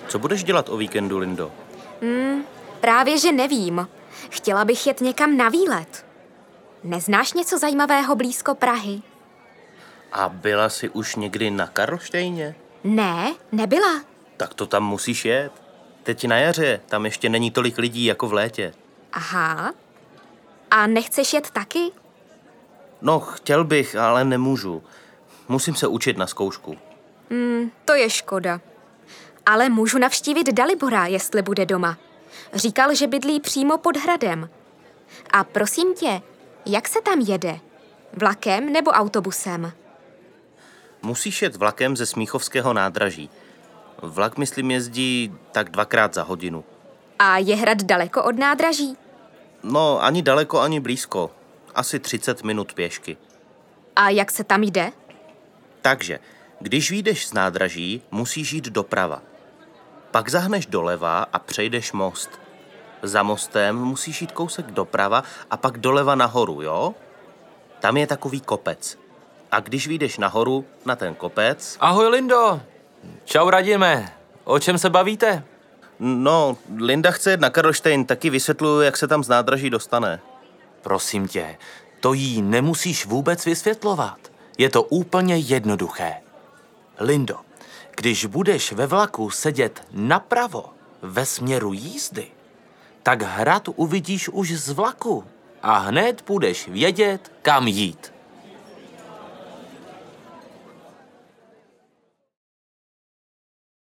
Co budeš dělat o víkendu, Lindo? Právě že nevím. Chtěla bych jet někam na výlet. Neznáš něco zajímavého blízko Prahy? A byla jsi už někdy na Karlštejně? Ne, nebyla. Tak to tam musíš jet. Teď na jaře, tam ještě není tolik lidí jako v létě. Aha. A nechceš jet taky? No, chtěl bych, ale nemůžu. Musím se učit na zkoušku. To je škoda. Ale můžu navštívit Dalibora, jestli bude doma. Říkal, že bydlí přímo pod hradem. A prosím tě, jak se tam jede? Vlakem nebo autobusem? Musíš jet vlakem ze Smíchovského nádraží. Vlak, myslím, jezdí tak 2krát za hodinu. A je hrad daleko od nádraží? No, ani daleko, ani blízko. Asi 30 minut pěšky. A jak se tam jde? Takže, když vyjdeš z nádraží, musíš jít doprava. Pak zahneš doleva a přejdeš most. Za mostem musíš jít kousek doprava a pak doleva nahoru, jo? Tam je takový kopec. A když vyjdeš nahoru, na ten kopec... Ahoj, Lindo. Čau, Radime. O čem se bavíte? No, Linda chce jet na Karlštejn, taky vysvětluju, jak se tam z nádraží dostane. Prosím tě, to jí nemusíš vůbec vysvětlovat. Je to úplně jednoduché. Lindo, když budeš ve vlaku sedět napravo ve směru jízdy, tak hrad uvidíš už z vlaku a hned budeš vědět, kam jít.